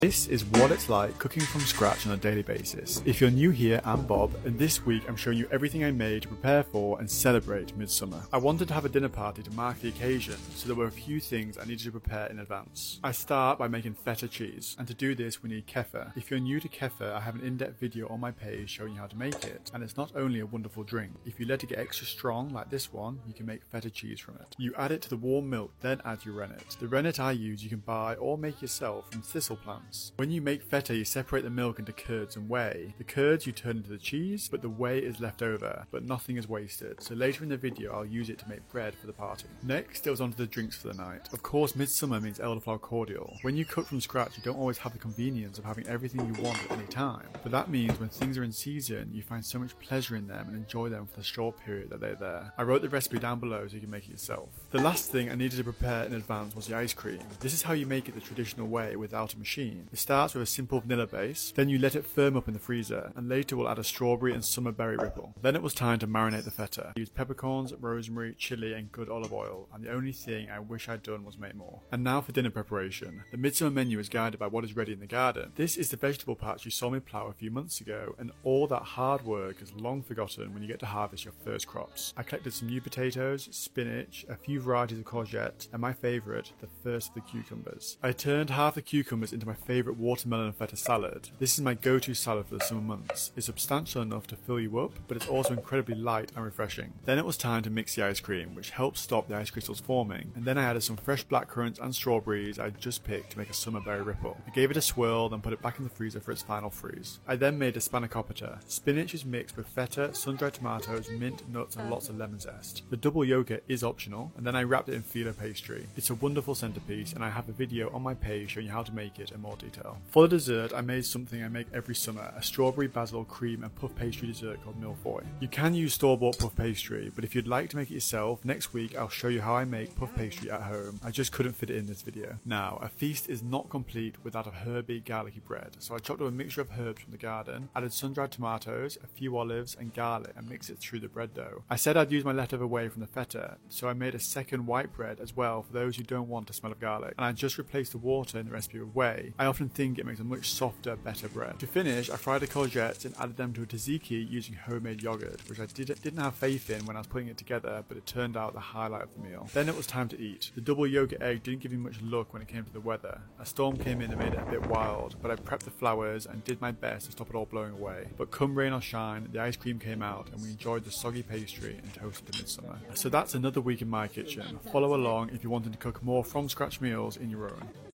This is what it's like cooking from scratch on a daily basis. If you're new here, I'm Bob, and this week I'm showing you everything I made to prepare for and celebrate midsummer. I wanted to have a dinner party to mark the occasion, so there were a few things I needed to prepare in advance. I start by making feta cheese, and to do this we need kefir. If you're new to kefir, I have an in-depth video on my page showing you how to make it, and it's not only a wonderful drink. If you let it get extra strong like this one, you can make feta cheese from it. You add it to the warm milk, then add your rennet. The rennet I use you can buy or make yourself from thistle plants. When you make feta, you separate the milk into curds and whey. The curds you turn into the cheese, but the whey is left over, but nothing is wasted, so later in the video I'll use it to make bread for the party. Next, it was on to the drinks for the night. Of course, midsummer means elderflower cordial. When you cook from scratch, you don't always have the convenience of having everything you want at any time, but that means when things are in season, you find so much pleasure in them and enjoy them for the short period that they're there. I wrote the recipe down below so you can make it yourself. The last thing I needed to prepare in advance was the ice cream. This is how you make it the traditional way without a machine. It starts with a simple vanilla base, then you let it firm up in the freezer, and later we'll add a strawberry and summer berry ripple. Then it was time to marinate the feta. I used peppercorns, rosemary, chili and good olive oil, and the only thing I wish I'd done was make more. And now for dinner preparation. The midsummer menu is guided by what is ready in the garden. This is the vegetable patch you saw me plough a few months ago, and all that hard work is long forgotten when you get to harvest your first crops. I collected some new potatoes, spinach, a few varieties of courgette, and my favourite, the first of the cucumbers. I turned half the cucumbers into my favourite watermelon and feta salad. This is my go-to salad for the summer months. It's substantial enough to fill you up, but it's also incredibly light and refreshing. Then it was time to mix the ice cream, which helps stop the ice crystals forming, and then I added some fresh blackcurrants and strawberries I just picked to make a summer berry ripple. I gave it a swirl, then put it back in the freezer for its final freeze. I then made a spanakopita. Spinach is mixed with feta, sun-dried tomatoes, mint, nuts and lots of lemon zest. The double yogurt is optional, and then I wrapped it in filo pastry. It's a wonderful centerpiece, and I have a video on my page showing you how to make it in more detail. For the dessert, I made something I make every summer, a strawberry basil cream and puff pastry dessert called milfoy. You can use store-bought puff pastry, but if you'd like to make it yourself, next week I'll show you how I make puff pastry at home. I just couldn't fit it in this video. Now, a feast is not complete without a herby, garlicky bread, so I chopped up a mixture of herbs from the garden, added sun-dried tomatoes, a few olives and garlic and mixed it through the bread dough. I said I'd use my leftover whey from the feta, so I made a second white bread as well for those who don't want to smell of garlic, and I just replaced the water in the recipe with whey. I often think it makes a much softer, better bread. To finish, I fried the courgettes and added them to a tzatziki using homemade yogurt, which I didn't have faith in when I was putting it together, but it turned out the highlight of the meal. Then it was time to eat. The double yogurt egg didn't give me much luck when it came to the weather. A storm came in and made it a bit wild, but I prepped the flowers and did my best to stop it all blowing away. But come rain or shine, the ice cream came out and we enjoyed the soggy pastry and toasted the midsummer. So that's another week in my kitchen. Follow along if you're wanting to cook more from scratch meals in your own.